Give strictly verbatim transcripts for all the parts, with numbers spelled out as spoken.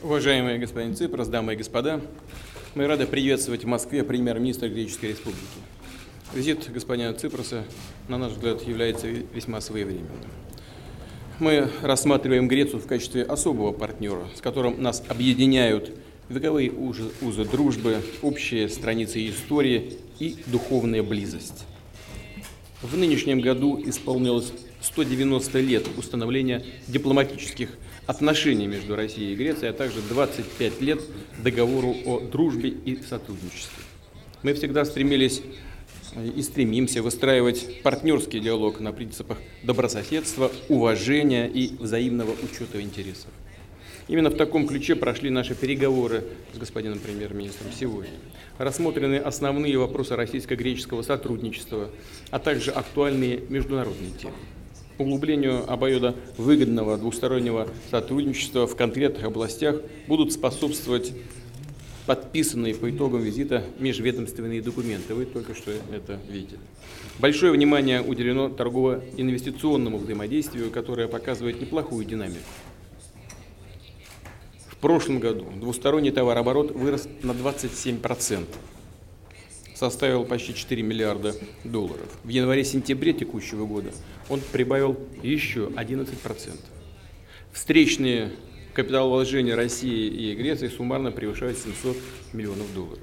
Уважаемый господин Ципрос, дамы и господа, мы рады приветствовать в Москве премьер-министра Греческой Республики. Визит господина Ципроса, на наш взгляд, является весьма своевременным. Мы рассматриваем Грецию в качестве особого партнера, с которым нас объединяют вековые узы, узы дружбы, общие страницы истории и духовная близость. В нынешнем году исполнилось сто девяносто лет установления дипломатических отношений между Россией и Грецией, а также двадцать пять лет договору о дружбе и сотрудничестве. Мы всегда стремились и стремимся выстраивать партнерский диалог на принципах добрососедства, уважения и взаимного учета интересов. Именно в таком ключе прошли наши переговоры с господином премьер-министром сегодня. Рассмотрены основные вопросы российско-греческого сотрудничества, а также актуальные международные темы. Углублению обоюдовыгодного двустороннего сотрудничества в конкретных областях будут способствовать подписанные по итогам визита межведомственные документы. Вы только что это видели. Большое внимание уделено торгово-инвестиционному взаимодействию, которое показывает неплохую динамику. В прошлом году двусторонний товарооборот вырос на двадцать семь процентов, составил почти четыре миллиарда долларов. В январе-сентябре текущего года он прибавил еще одиннадцать процентов. Встречные капиталовложения России и Греции суммарно превышают семьсот миллионов долларов.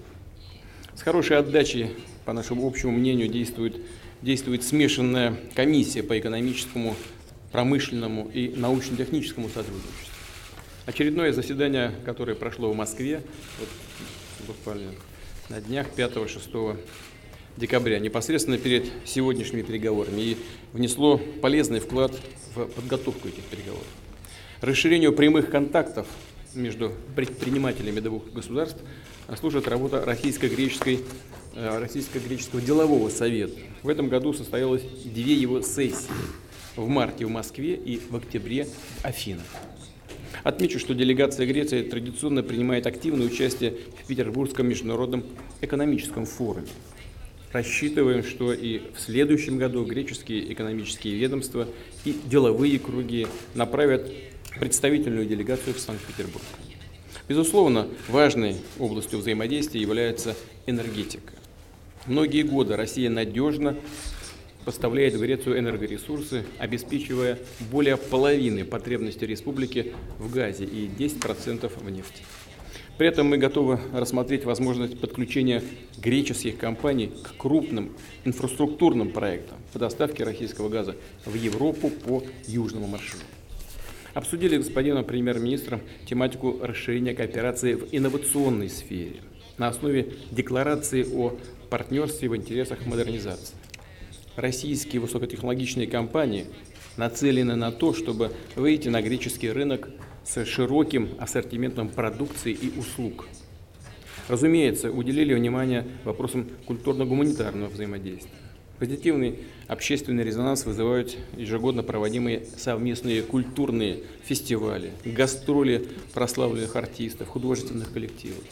С хорошей отдачей, по нашему общему мнению, действует, действует смешанная комиссия по экономическому, промышленному и научно-техническому сотрудничеству. Очередное заседание, которое прошло в Москве, вот, буквально на днях пятого-шестого декабря, непосредственно перед сегодняшними переговорами, и внесло полезный вклад в подготовку этих переговоров. Расширению прямых контактов между предпринимателями двух государств служит работа российско-греческой, российско-греческого делового совета. В этом году состоялось две его сессии: в марте в Москве и в октябре в Афинах. Отмечу, что делегация Греции традиционно принимает активное участие в Петербургском международном экономическом форуме. Рассчитываем, что и в следующем году греческие экономические ведомства и деловые круги направят представительную делегацию в Санкт-Петербург. Безусловно, важной областью взаимодействия является энергетика. Многие годы Россия надежно поставляет в Грецию энергоресурсы, обеспечивая более половины потребностей республики в газе и десять процентов в нефти. При этом мы готовы рассмотреть возможность подключения греческих компаний к крупным инфраструктурным проектам по доставке российского газа в Европу по южному маршруту. Обсудили с господином премьер-министром тематику расширения кооперации в инновационной сфере на основе декларации о партнерстве в интересах модернизации. Российские высокотехнологичные компании нацелены на то, чтобы выйти на греческий рынок с широким ассортиментом продукции и услуг. Разумеется, уделили внимание вопросам культурно-гуманитарного взаимодействия. Позитивный общественный резонанс вызывают ежегодно проводимые совместные культурные фестивали, гастроли прославленных артистов, художественных коллективов.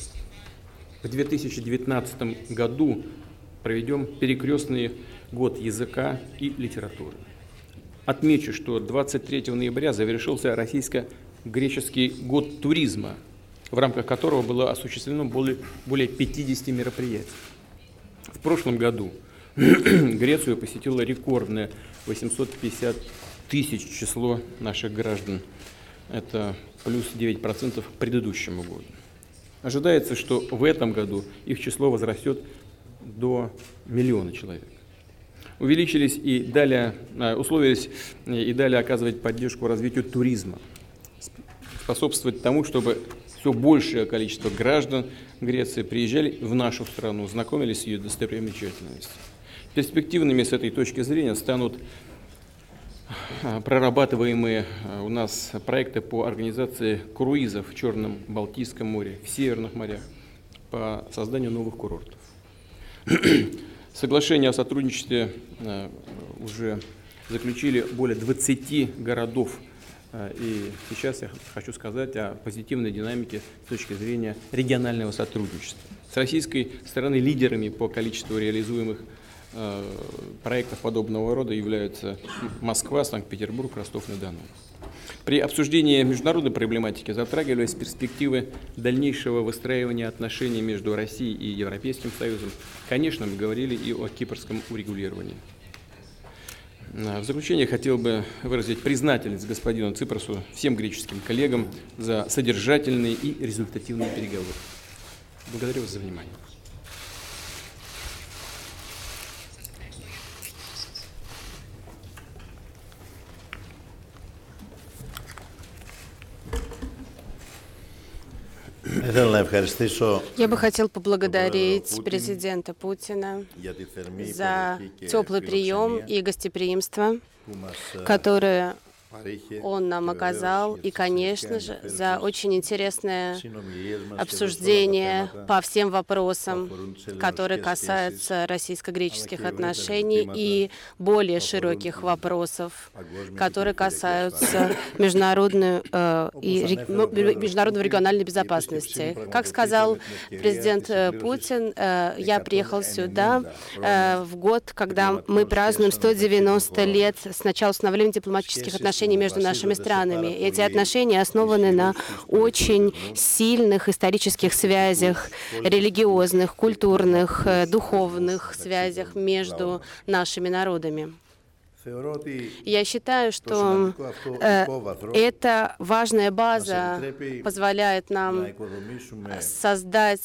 В две тысячи девятнадцатом году проведем перекрестный год языка и литературы. Отмечу, что двадцать третьего ноября завершился российско-греческий год туризма, в рамках которого было осуществлено более, более пятидесяти мероприятий. В прошлом году Грецию посетило рекордное восемьсот пятьдесят тысяч число наших граждан. Это плюс девять процентов к предыдущему году. Ожидается, что в этом году их число возрастет до миллиона человек. Увеличились и далее, условились и далее оказывать поддержку развитию туризма, способствовать тому, чтобы все большее количество граждан Греции приезжали в нашу страну, знакомились с ее достопримечательностями. Перспективными с этой точки зрения станут прорабатываемые у нас проекты по организации круизов в Черном, Балтийском море, в Северных морях, по созданию новых курортов. Соглашение о сотрудничестве уже заключили более двадцати городов. И сейчас я хочу сказать о позитивной динамике с точки зрения регионального сотрудничества. С российской стороны лидерами по количеству реализуемых проектов подобного рода являются Москва, Санкт-Петербург, Ростов-на-Дону. При обсуждении международной проблематики затрагивались перспективы дальнейшего выстраивания отношений между Россией и Европейским Союзом. Конечно, мы говорили и о кипрском урегулировании. В заключение хотел бы выразить признательность господину Ципросу, всем греческим коллегам за содержательные и результативные переговоры. Благодарю вас за внимание. Я бы хотел поблагодарить президента Путина за теплый прием и гостеприимство, которое он нам оказал, и, конечно же, за очень интересное обсуждение по всем вопросам, которые касаются российско-греческих отношений, и более широких вопросов, которые касаются международной, э, и, международной региональной безопасности. Как сказал президент Путин, э, я приехал сюда э, в год, когда мы празднуем сто девяносто лет с начала установления дипломатических отношений между нашими странами. Эти отношения основаны на очень сильных исторических связях, религиозных, культурных, духовных связях между нашими народами. Я считаю, что э, эта важная база позволяет нам создать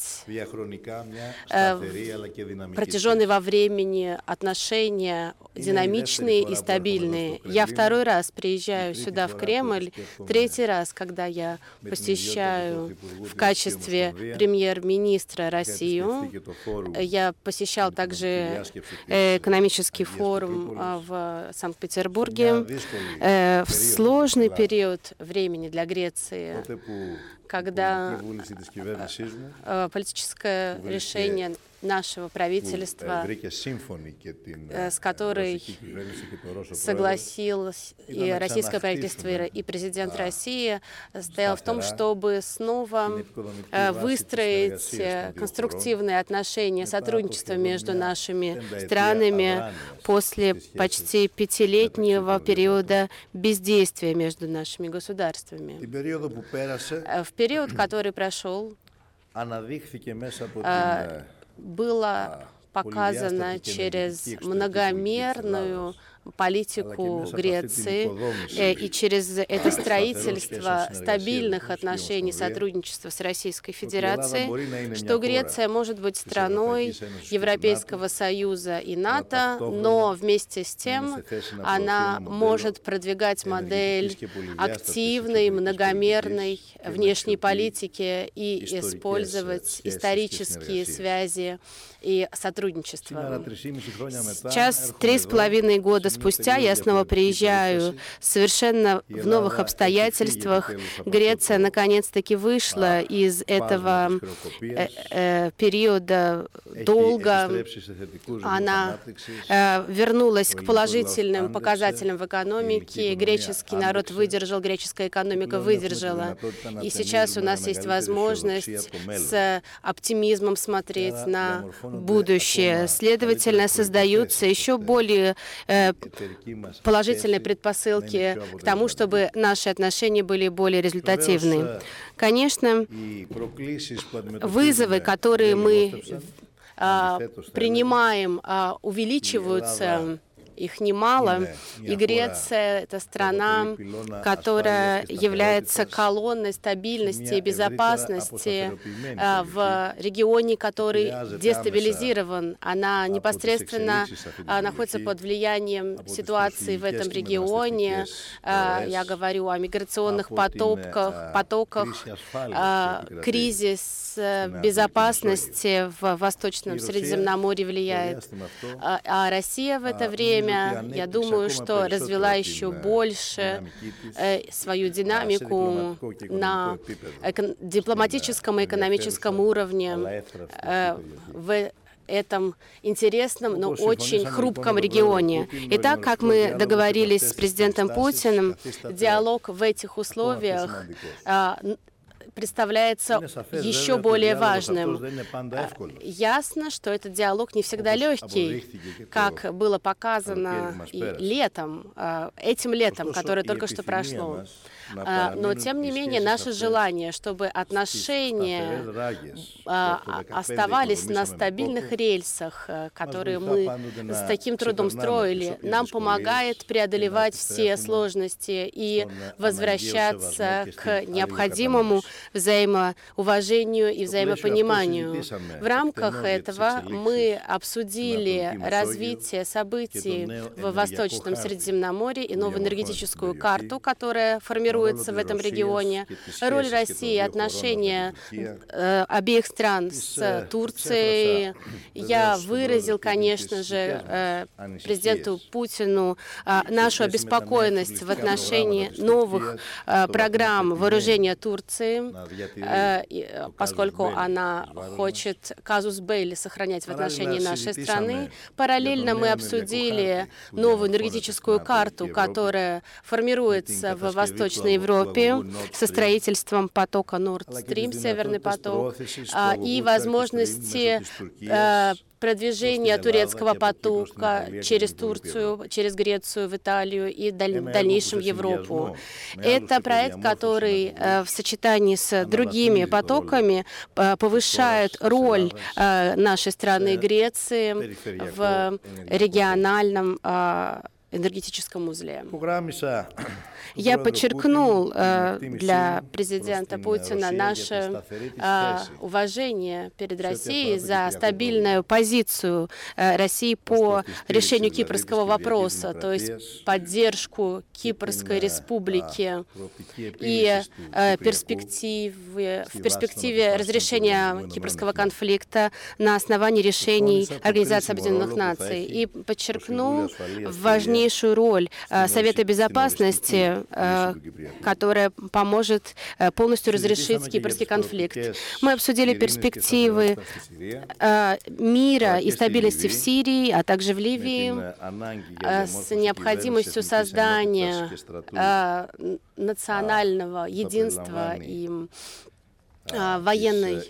э, протяженные во времени отношения динамичные и стабильные. Я второй раз приезжаю сюда, в Кремль, третий раз, когда я посещаю в качестве премьер-министра Россию. Я посещал также экономический форум в Санкт-Петербурге. В сложный период времени для Греции, когда политическое решение нашего правительства, с которой согласилось и российское правительство, и президент России, стоял в том, чтобы снова выстроить конструктивные отношения, сотрудничество между нашими странами после почти пятилетнего периода бездействия между нашими государствами. В период, который прошел, было показано через многомерную политику Греции и через это строительство стабильных отношений сотрудничества с Российской Федерацией, что Греция может быть страной Европейского Союза и НАТО, но вместе с тем она может продвигать модель активной, многомерной внешней политики и использовать исторические связи и сотрудничество. Сейчас, три с половиной года спустя, я снова приезжаю совершенно в новых обстоятельствах. Греция наконец-таки вышла из этого э, э, периода долга. Она э, вернулась к положительным показателям в экономике. Греческий народ выдержал, греческая экономика выдержала. И сейчас у нас есть возможность с оптимизмом смотреть на будущее. Следовательно, создаются еще более э, положительные предпосылки к тому, чтобы наши отношения были более результативны. Конечно, вызовы, которые мы а, принимаем, а, увеличиваются. Их немало, и Греция — это страна, которая является колонной стабильности и безопасности в регионе, который дестабилизирован. Она непосредственно находится под влиянием ситуации в этом регионе. Я говорю о миграционных потоках, потоках, кризис безопасности в Восточном Средиземноморье влияет. А Россия в это время, я думаю, что развела еще больше э, свою динамику на эко- дипломатическом и экономическом уровне э, в этом интересном, но очень хрупком регионе. И так как мы договорились с президентом Путиным, диалог в этих условиях э, представляется еще более важным. Ясно, что этот диалог не всегда легкий, как было показано и летом, этим летом, которое только что прошло. Но, тем не менее, наше желание, чтобы отношения оставались на стабильных рельсах, которые мы с таким трудом строили, нам помогает преодолевать все сложности и возвращаться к необходимому взаимоуважению и взаимопониманию. В рамках этого мы обсудили развитие событий в Восточном Средиземноморье и новую энергетическую карту, которая формируется в этом регионе, роль России и отношения э, обеих стран с Турцией. Я выразил, конечно же, э, президенту Путину э, нашу обеспокоенность в отношении новых э, программ вооружения Турции, э, поскольку она хочет казус белли сохранять в отношении нашей страны. Параллельно мы обсудили новую энергетическую карту, которая формируется в Восточной Европе со строительством потока Nord Stream, Северный поток, и возможности продвижения турецкого потока через Турцию, через Грецию, в Италию и в дальнейшем в Европу. Это проект, который в сочетании с другими потоками повышает роль нашей страны Греции в региональном энергетическом узле. Я подчеркнул э, для президента Путина наше э, уважение перед Россией за стабильную позицию э, России по решению кипрского вопроса, то есть поддержку Кипрской республики и э, перспективе, в перспективе разрешения кипрского конфликта на основании решений Организации Объединенных Наций. И подчеркнул важнейшую роль э, Совета Безопасности, которая поможет полностью разрешить кипрский конфликт. Мы обсудили перспективы мира и стабильности в Сирии, а также в Ливии, с необходимостью создания национального единства и военной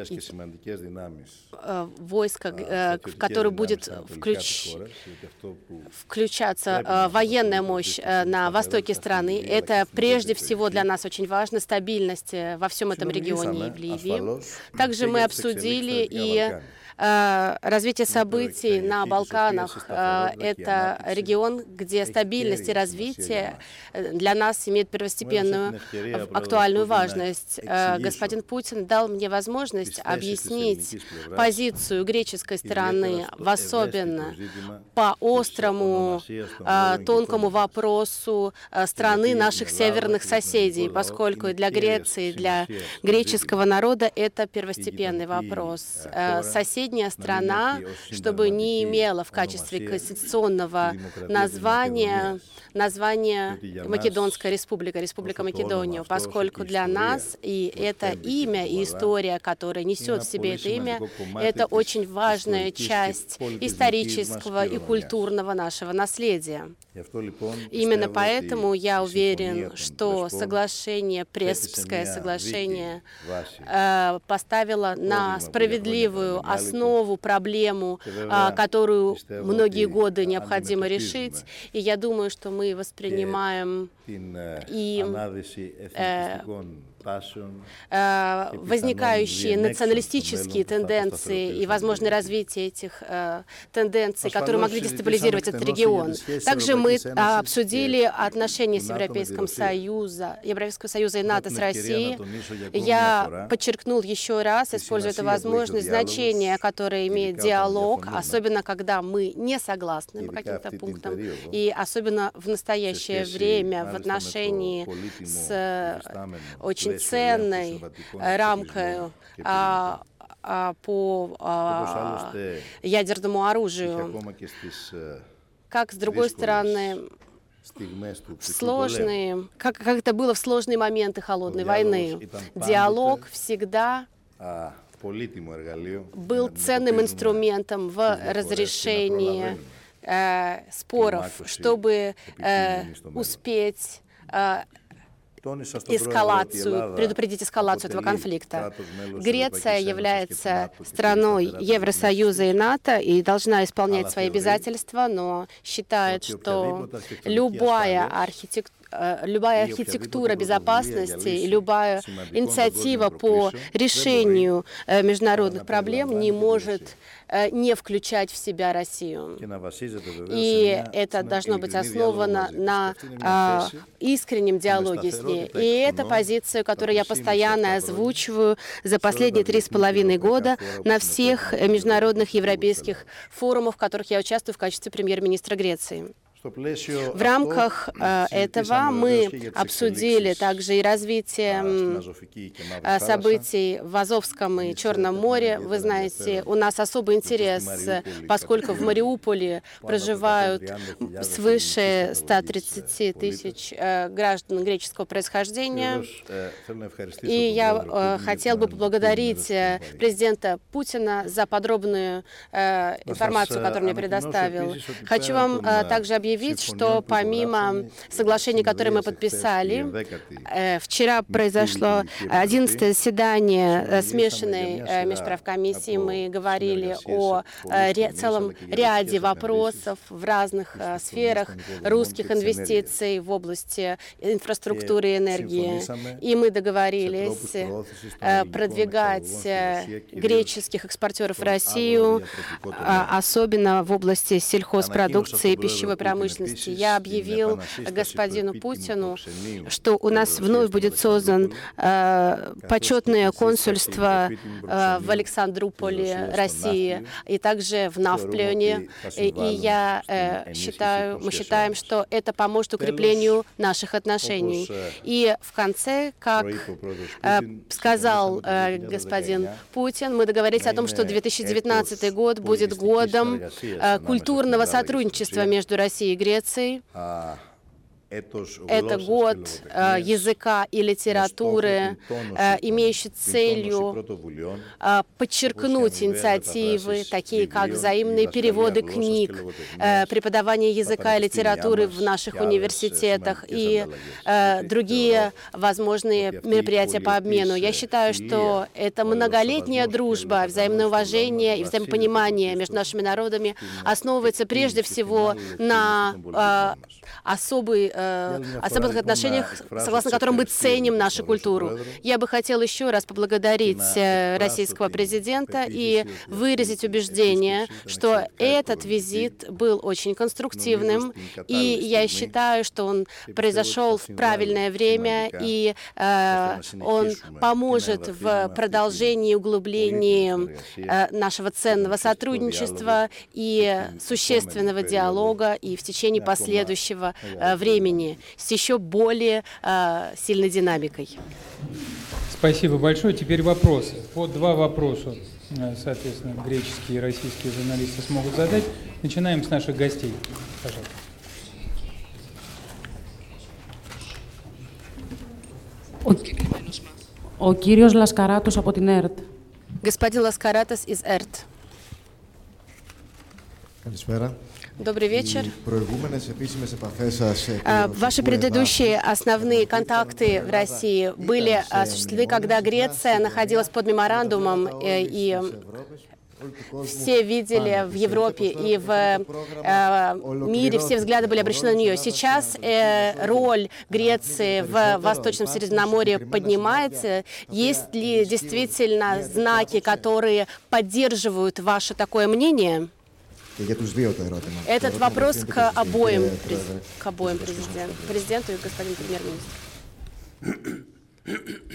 войска, в которое будет включ... включаться военная мощь на востоке страны. Это прежде всего для нас очень важно, стабильность во всем этом регионе и в Ливии. Также мы обсудили и развитие событий на Балканах. Это регион, где стабильность и развитие для нас имеют первостепенную актуальную важность. Господин Путин дал мне возможность объяснить позицию греческой стороны, в особенно по острому, тонкому вопросу страны наших северных соседей, поскольку для Греции, для греческого народа это первостепенный вопрос. Соседи Соседняя страна, чтобы не имела в качестве конституционного названия название Македонская республика, Республика Македония, поскольку для нас и это имя, и история, которая несет в себе это имя, это очень важная часть исторического и культурного нашего наследия. Именно поэтому я уверен, что соглашение, Преспское соглашение, э, поставило на справедливую основу проблему, э, которую многие годы необходимо решить. И я думаю, что мы воспринимаем и э, возникающие националистические тенденции и возможное развитие этих э, тенденций, которые могли дестабилизировать этот регион. Также мы а, обсудили отношения с Европейским Союзом, Европейского Союза и НАТО с Россией. Я подчеркнул еще раз, используя эту возможность, значение, которое имеет диалог, особенно когда мы не согласны по каким-то пунктам, и особенно в настоящее время в отношении с очень ценной рамкой а, а, по а, ядерному оружию. Как, с другой стороны, в сложные, как, как это было в сложные моменты холодной войны, диалог всегда был ценным инструментом в разрешении э, споров, чтобы э, успеть э, эскалацию, предупредить эскалацию этого конфликта. Греция является страной Евросоюза и НАТО и должна исполнять свои обязательства, но считает, что любая архитектура, любая архитектура безопасности и любая инициатива по решению международных проблем не может не включать в себя Россию. И это должно быть основано на а, искреннем диалоге с ней. И это позиция, которую я постоянно озвучиваю за последние три с половиной года на всех международных европейских форумах, в которых я участвую в качестве премьер-министра Греции. В рамках э, этого мы обсудили также и развитие э, событий в Азовском и Черном море. Вы знаете, у нас особый интерес, поскольку в Мариуполе проживают свыше ста тридцати тысяч э, граждан греческого происхождения. И я э, хотел бы поблагодарить э, президента Путина за подробную э, информацию, которую мне предоставил. Хочу вам э, также объявить, что помимо соглашений, которые мы подписали, э, вчера произошло одиннадцатое заседание э, смешанной э, межправкомиссии. Мы говорили о э, ре, целом ряде вопросов в разных э, сферах русских инвестиций в области инфраструктуры и энергии. И мы договорились э, продвигать э, греческих экспортеров в Россию, э, особенно в области сельхозпродукции и пищевой промышленности. Я объявил господину Путину, что у нас вновь будет создан э, почетное консульство э, в Александрополе, России, и также в Навплене. И, и я э, считаю, мы считаем, что это поможет укреплению наших отношений. И в конце, как э, сказал э, господин Путин, мы договорились о том, что две тысячи девятнадцатый год будет годом э, культурного сотрудничества между Россией и Грецией. Это год э, языка и литературы, э, имеющий целью э, подчеркнуть инициативы, такие как взаимные переводы книг, э, преподавание языка и литературы в наших университетах и э, другие возможные мероприятия по обмену. Я считаю, что это многолетняя дружба, взаимное уважение и взаимопонимание между нашими народами основывается прежде всего на э, особый особых отношениях, согласно которым мы ценим нашу культуру. Я бы хотел еще раз поблагодарить российского президента и выразить убеждение, что этот визит был очень конструктивным, и я считаю, что он произошел в правильное время, и э, он поможет в продолжении и углублении э, нашего ценного сотрудничества и существенного диалога и в течение последующего э, времени с еще более э, сильной динамикой. Спасибо большое. Теперь вопросы. По два вопроса, соответственно, греческие и российские журналисты смогут задать. Начинаем с наших гостей. Пожалуйста. Ο κύριος Λασκαράτος από την ΕΡΤ. Господин Ласкаратос из ΕΡΤ. Καλησπέρα. Добрый вечер. Ваши предыдущие основные контакты в России были осуществлены, когда Греция находилась под меморандумом, и все видели в Европе и в э, мире, все взгляды были обращены на нее. Сейчас э, роль Греции в Восточном Средиземноморье поднимается. Есть ли действительно знаки, которые поддерживают ваше такое мнение? Этот вопрос к обоим, к обоим президенту, президенту и господину премьер-министру.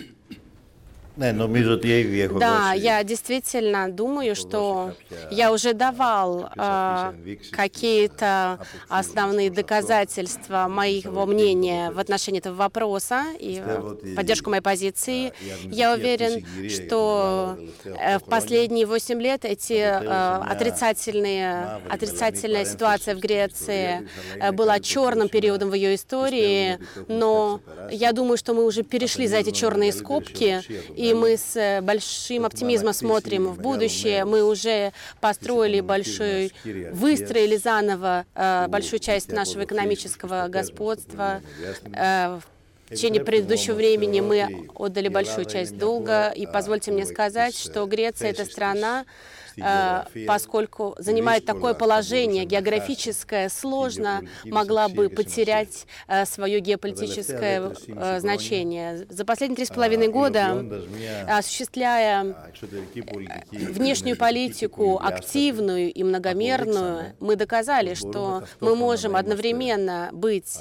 Да, я действительно думаю, что я уже давал э, какие-то основные доказательства моего мнения в отношении этого вопроса и поддержку моей позиции. Я уверен, что э, в последние восемь лет эти э, отрицательные, отрицательная ситуация в Греции э, была черным периодом в ее истории, но я думаю, что мы уже перешли за эти черные скобки, и мы с большим оптимизмом смотрим в будущее. Мы уже построили большой, выстроили заново э, большую часть нашего экономического господства, э, В течение предыдущего времени мы отдали большую часть долга, и позвольте мне сказать, что Греция — это страна, поскольку занимает такое положение географическое, сложно могла бы потерять свое геополитическое значение. За последние три с половиной года, осуществляя внешнюю политику активную и многомерную, мы доказали, что мы можем одновременно быть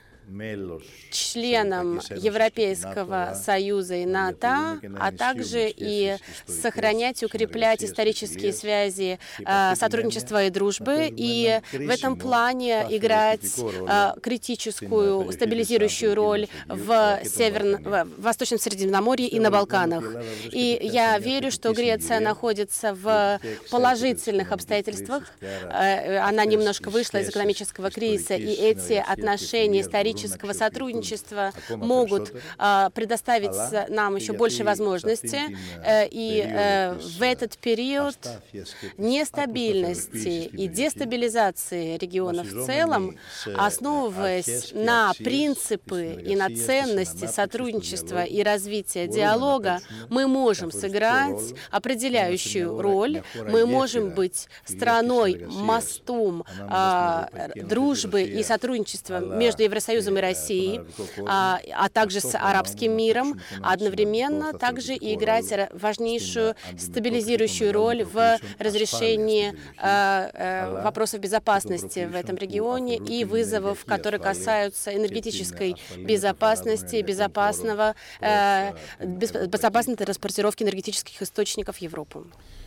членом Европейского Союза и НАТО, а также и сохранять и укреплять исторические связи сотрудничества и дружбы, и в этом плане играть критическую стабилизирующую роль в, Северном, в Восточном Средиземноморье и на Балканах. И я верю, что Греция находится в положительных обстоятельствах. Она немножко вышла из экономического кризиса, и эти отношения исторические сотрудничества могут а, предоставить нам еще больше возможностей. И а, в этот период нестабильности и дестабилизации региона в целом, основываясь на принципы и на ценности сотрудничества и развития диалога, мы можем сыграть определяющую роль. Мы можем быть страной, мостом а, дружбы и сотрудничества между Евросоюзом и Россией, а, а также с арабским миром, одновременно также и играть важнейшую стабилизирующую роль в разрешении а, а, вопросов безопасности в этом регионе и вызовов, которые касаются энергетической безопасности, безопасного, а, безопасной транспортировки энергетических источников в Европу.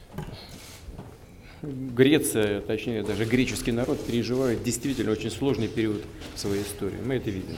Греция, точнее даже греческий народ, переживает действительно очень сложный период в своей истории. Мы это видим.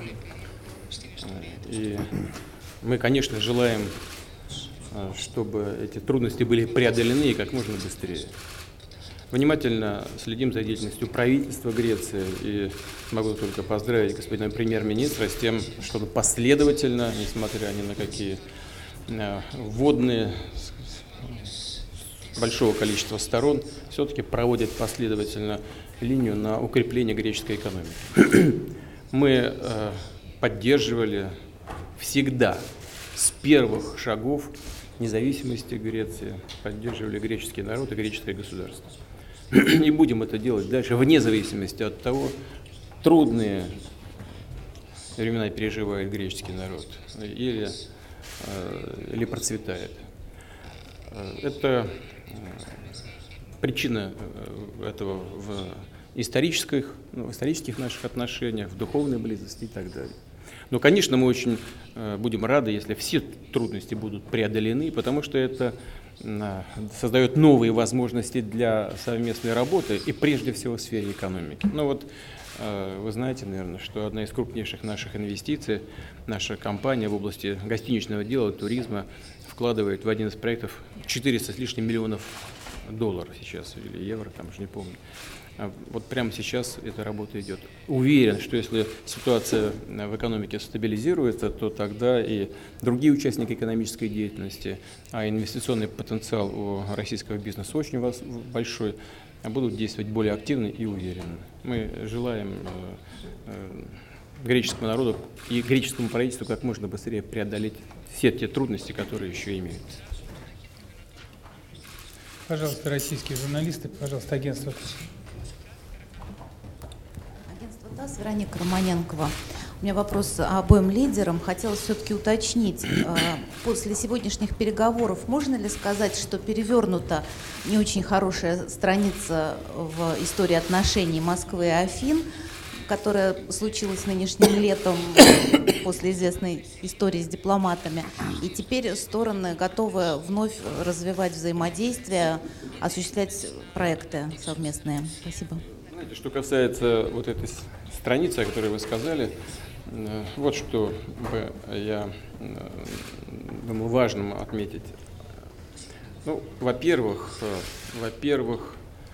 И мы, конечно, желаем, чтобы эти трудности были преодолены и как можно быстрее. Внимательно следим за деятельностью правительства Греции и могу только поздравить господина премьер-министра с тем, что последовательно, несмотря ни на какие вводные большого количества сторон, все-таки проводит последовательно линию на укрепление греческой экономики. Мы э, поддерживали всегда с первых шагов независимости Греции, поддерживали греческий народ и греческое государство. И будем это делать дальше, вне зависимости от того, трудные времена переживает греческий народ или, э, или процветает. Это причина этого в исторических, ну, в исторических наших отношениях, в духовной близости и так далее. Но, конечно, мы очень э, будем рады, если все трудности будут преодолены, потому что это э, создает новые возможности для совместной работы и прежде всего в сфере экономики. Ну вот э, вы знаете, наверное, что одна из крупнейших наших инвестиций, наша компания в области гостиничного дела, туризма, вкладывает в один из проектов четыреста с лишним миллионов долларов сейчас, или евро, там уже не помню. Вот прямо сейчас эта работа идет. Уверен, что если ситуация в экономике стабилизируется, то тогда и другие участники экономической деятельности, а инвестиционный потенциал у российского бизнеса очень большой, будут действовать более активно и уверенно. Мы желаем греческому народу и греческому правительству как можно быстрее преодолеть все те трудности, которые еще имеются. Пожалуйста, российские журналисты, пожалуйста, агентство. Агентство ТАСС, Вероника Романенкова. У меня вопрос обоим лидерам. Хотелось все-таки уточнить, после сегодняшних переговоров можно ли сказать, что перевернута не очень хорошая страница в истории отношений Москвы и Афин, которая случилась нынешним летом после известной истории с дипломатами. И теперь стороны готовы вновь развивать взаимодействие, осуществлять проекты совместные. Спасибо. Знаете, что касается вот этой страницы, о которой вы сказали, вот что бы я думаю важным отметить. Ну, во-первых, во-первых,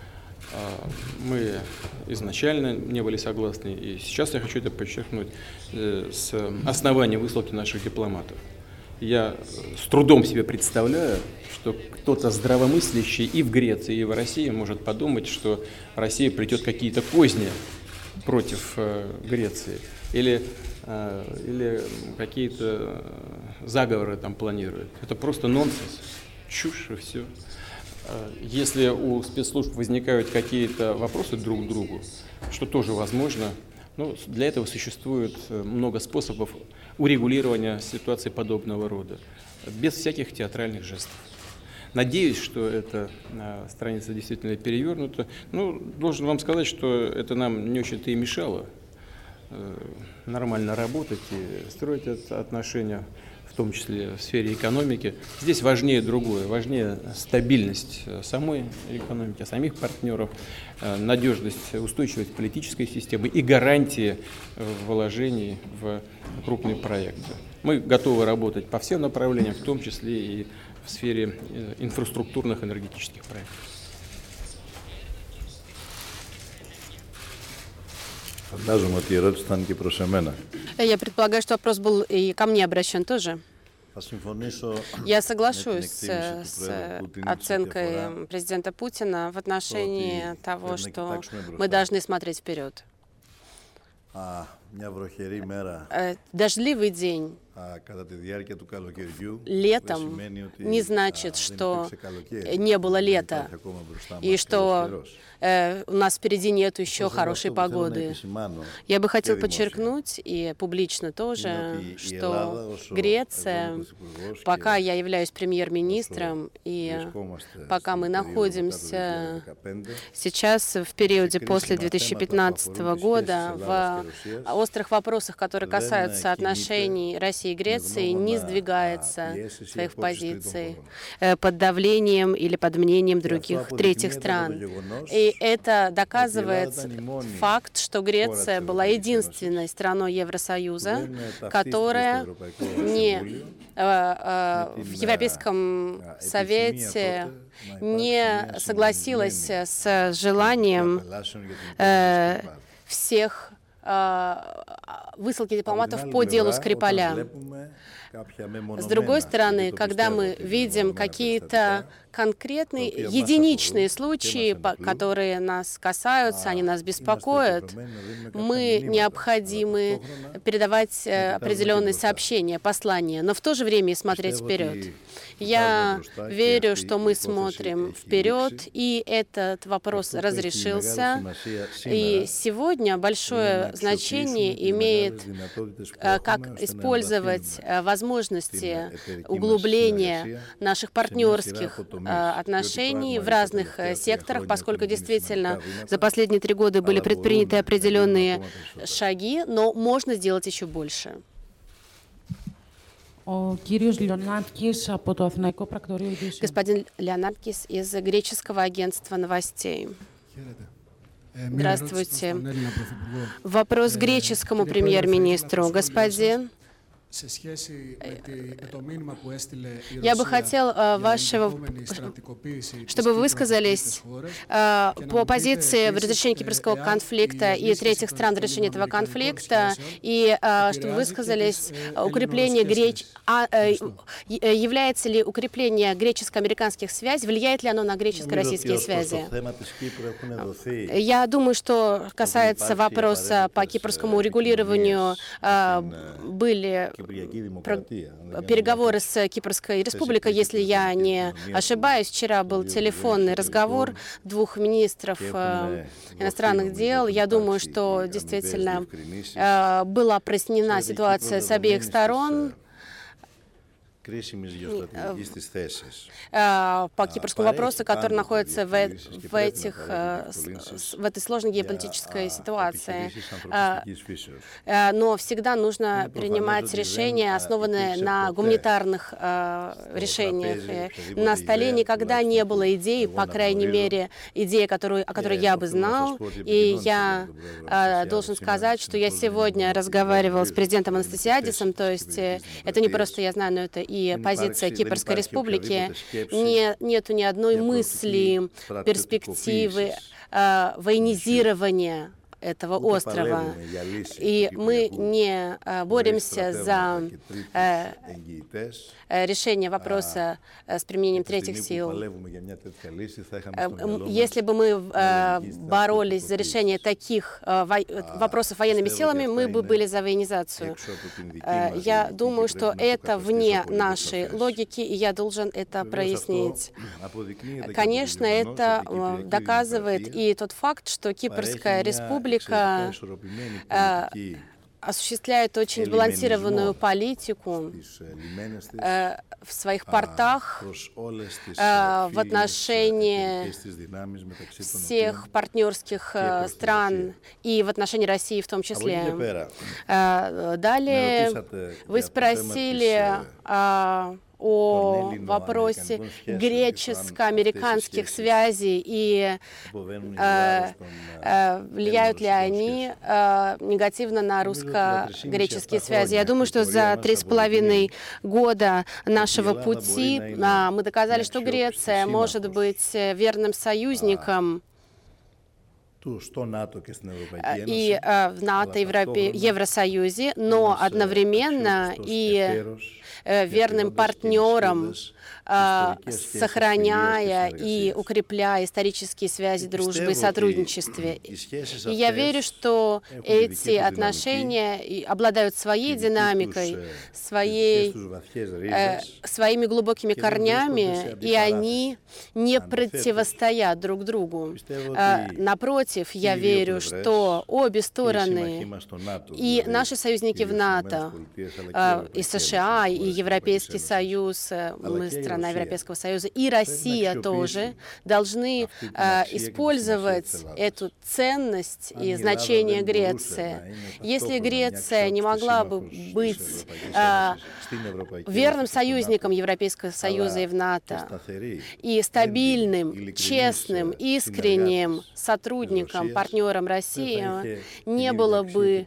мы изначально не были согласны, и сейчас я хочу это подчеркнуть, с основания высылки наших дипломатов. Я с трудом себе представляю, что кто-то здравомыслящий и в Греции, и в России может подумать, что Россия плетет какие-то козни против Греции или, или какие-то заговоры там планируют. Это просто нонсенс, чушь и все. Если у спецслужб возникают какие-то вопросы друг к другу, что тоже возможно, ну, для этого существует много способов урегулирования ситуации подобного рода, без всяких театральных жестов. Надеюсь, что эта а, страница действительно перевернута. Ну, должен вам сказать, что это нам не очень-то и мешало э, нормально работать и строить это отношения, в том числе в сфере экономики. Здесь важнее другое, важнее стабильность самой экономики, самих партнеров, э, надежность, устойчивость политической системы и гарантии вложений в крупные проекты. Мы готовы работать по всем направлениям, в том числе и в сфере инфраструктурных энергетических проектов. Я предполагаю, что вопрос был и ко мне обращен тоже. Я соглашусь с оценкой президента Путина в отношении того, что мы должны смотреть вперед. Дождливый день летом не значит, что не было лета и что э, у нас впереди нет еще хорошей погоды. Я бы хотел подчеркнуть и публично тоже, что Греция, пока я являюсь премьер-министром и пока мы находимся сейчас в периоде после две тысячи пятнадцатого года в острых вопросах, которые касаются отношений России и Греции, не сдвигается своих позиций под давлением или под мнением других третьих стран. И это доказывает факт, что Греция была единственной страной Евросоюза, которая не в Европейском Совете не согласилась с желанием всех высылки дипломатов по делу Скрипаля. С другой стороны, когда мы видим какие-то конкретные, единичные случаи, которые нас касаются, они нас беспокоят, мы необходимы передавать определенные сообщения, послания, но в то же время и смотреть вперед. Я верю, что мы смотрим вперед, и этот вопрос разрешился. И сегодня большое значение имеет, как использовать возможности углубления наших партнерских отношений в разных секторах, поскольку действительно за последние три года были предприняты определенные шаги, но можно сделать еще больше. Господин Леонардкис из греческого агентства новостей. Здравствуйте. Вопрос греческому премьер-министру. Господин, я бы хотел uh, вашего, чтобы вы высказались uh, по позиции в разрешении кипрского конфликта и третьих стран в решении этого конфликта, и uh, чтобы вы высказались укрепление греч... а, uh, является ли укрепление греческо-американских связей, влияет ли оно на греческо-российские связи? Я думаю, что касается вопроса по кипрскому урегулированию, uh, были переговоры с Кипрской республикой, если я не ошибаюсь. Вчера был телефонный разговор двух министров э, иностранных дел. Я думаю, что действительно э, была прояснена ситуация с обеих сторон по кипрскому вопросу, который находится в, в, этих, в этой сложной геополитической ситуации. Но всегда нужно принимать решения, основанные на гуманитарных решениях. На столе никогда не было идеи, по крайней мере, идеи, которую, о которой я бы знал. И я должен сказать, что я сегодня разговаривал с президентом Анастасиадисом, то есть это не просто я знаю, но это и позиция Кипрской республики. Не, нету ни одной мысли, перспективы э, военизирования этого острова. И мы не боремся за решение вопроса с применением третьих сил. Если бы мы боролись за решение таких вопросов военными силами, мы бы были за военизацию. Я думаю, что это вне нашей логики, и я должен это прояснить. Конечно, это доказывает и тот факт, что Кипрская республика осуществляет очень сбалансированную политику э, в своих портах э, в отношении всех партнерских э, стран и в отношении России в том числе. Э, далее вы спросили э, о вопросе греческо-американских связей и э, э, влияют ли они э, негативно на русско-греческие связи. Я думаю, что за три с половиной года нашего пути э, мы доказали, что Греция может быть верным союзником и э, в НАТО, и в Европе, Евросоюзе, но одновременно и верным партнером, сохраняя и укрепляя исторические связи дружбы и сотрудничестве. И я верю, что эти отношения обладают своей динамикой, своей, э, своими глубокими корнями, и они не противостоят друг другу. Э, напротив, я верю, что обе стороны, и наши союзники в НАТО, э, и США, и Европейский Союз, мы страна Европейского Союза, и Россия тоже должны э, использовать эту ценность и значение Греции. Если Греция не могла бы быть э, верным союзником Европейского Союза и в НАТО, и стабильным, честным, искренним сотрудником, партнером России, не было бы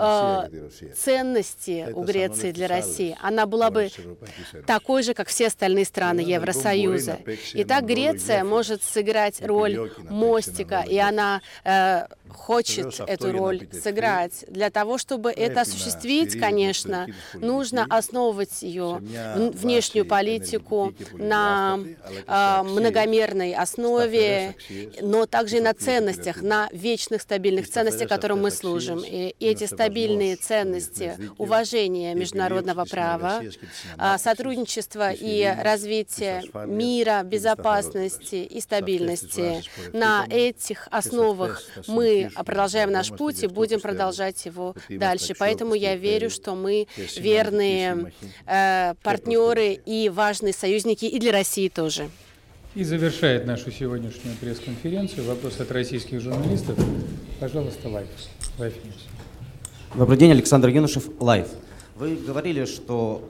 э, ценности у Греции для России. Она была бы такой же, как все остальные страны Евросоюза. Итак, Греция может сыграть роль мостика, и она э, хочет эту роль сыграть. Для того, чтобы это осуществить, конечно, нужно основывать ее внешнюю политику на э, многомерной основе, но также и на ценностях, на вечных стабильных ценностях, которым мы служим. И эти стабильные ценности, уважение международного права, сотрудничество и развитие мира, безопасности и стабильности. На этих основах мы продолжаем наш путь и будем продолжать его дальше. Поэтому я верю, что мы верные э, партнеры и важные союзники и для России тоже. И завершает нашу сегодняшнюю пресс-конференцию вопрос от российских журналистов. Пожалуйста, Лайв. Лайв Ньюс. Добрый день, Александр Юношев, Лайв. Вы говорили, что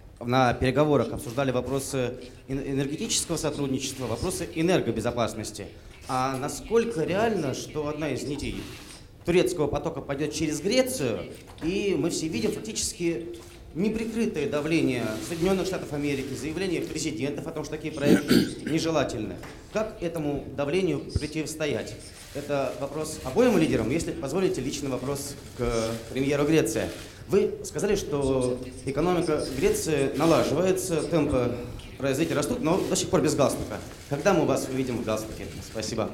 на переговорах обсуждали вопросы энергетического сотрудничества, вопросы энергобезопасности. А насколько реально, что одна из нитей турецкого потока пойдет через Грецию, и мы все видим фактически неприкрытое давление Соединенных Штатов Америки, заявления президентов о том, что такие проекты нежелательны. Как этому давлению противостоять? Это вопрос обоим лидерам. Если позволите, личный вопрос к премьеру Греции. Вы сказали, что экономика Греции налаживается, темпы развития растут, но до сих пор без галстука. Когда мы вас увидим в галстуке? Спасибо.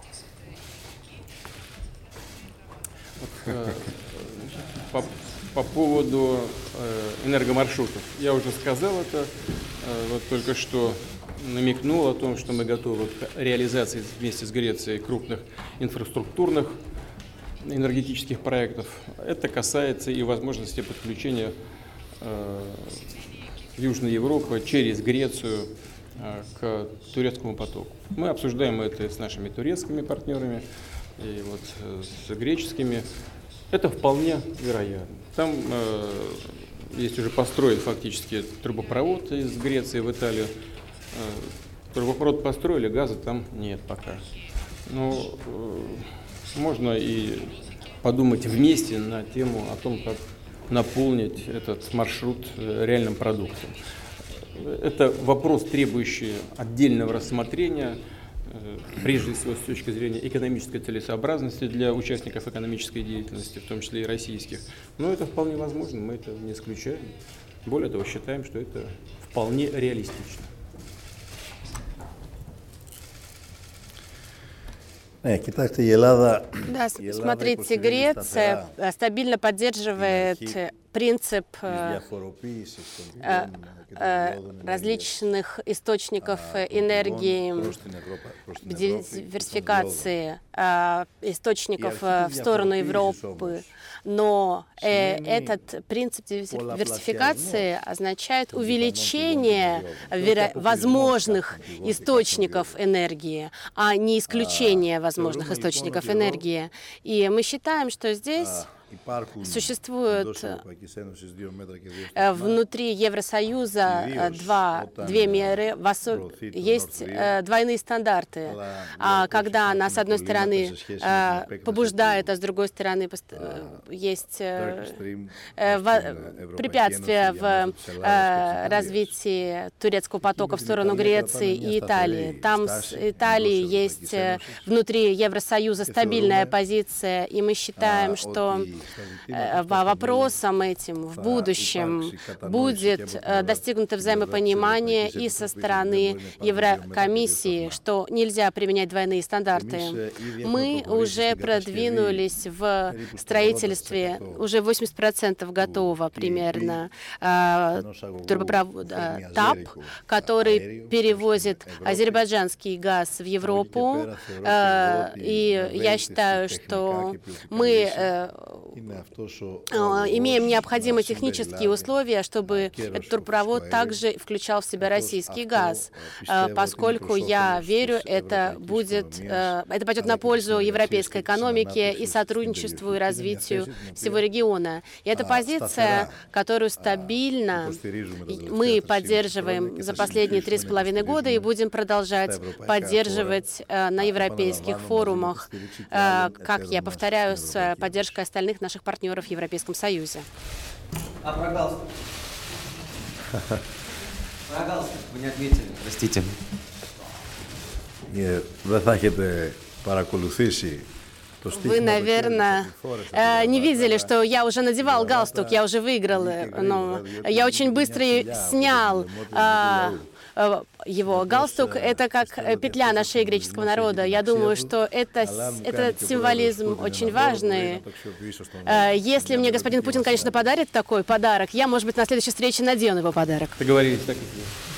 По, по поводу энергомаршрутов. Я уже сказал это, вот только что намекнул о том, что мы готовы к реализации вместе с Грецией крупных инфраструктурных энергетических проектов. Это касается и возможности подключения э, Южной Европы через Грецию э, к турецкому потоку. Мы обсуждаем это с нашими турецкими партнерами и вот э, с греческими. Это вполне вероятно. Там э, есть уже построен фактически трубопровод из Греции в Италию. Э, трубопровод построили, газа там нет пока. Но э, можно и подумать вместе на тему о том, как наполнить этот маршрут реальным продуктом. Это вопрос, требующий отдельного рассмотрения. прежде всего с точки зрения экономической целесообразности для участников экономической деятельности, в том числе и российских. Но это вполне возможно, мы это не исключаем. Более того, считаем, что это вполне реалистично. Да, смотрите, Греция стабильно поддерживает принцип различных источников энергии, диверсификации источников в сторону Европы. Но э, этот принцип диверсификации означает увеличение веро- возможных источников энергии, а не исключение возможных источников энергии. И мы считаем, что здесь существует внутри Евросоюза два, две меры, есть двойные стандарты, когда она, с одной стороны, побуждает, а с другой стороны, есть препятствия в развитии турецкого потока в сторону Греции и Италии. Там с Италией есть внутри Евросоюза стабильная позиция, и мы считаем, что вопросом этим в будущем будет достигнуто взаимопонимание и со стороны Еврокомиссии, что нельзя применять двойные стандарты. Мы уже продвинулись в строительстве, уже восемьдесят процентов готово примерно трубопровод ТАП, который перевозит азербайджанский газ в Европу. И я считаю, что мы имеем необходимые технические условия, чтобы этот трубопровод также включал в себя российский газ, поскольку я верю, это будет, это пойдет на пользу европейской экономике и сотрудничеству и развитию всего региона. И это позиция, которую стабильно мы поддерживаем за последние три с половиной года и будем продолжать поддерживать на европейских форумах, как я повторяю, с поддержкой остальных наших партнеров в Европейском Союзе. А про галстук? Про галстук вы не отметили, простите. Вы, наверное, не видели, что я уже надевал галстук, я уже выиграл, но я очень быстро снял его. Галстук — это как петля на шее греческого народа. Я думаю, что это, этот символизм очень важный. Если мне господин Путин, конечно, подарит такой подарок, я, может быть, на следующей встрече надену его подарок. Договорились, так и сделаем.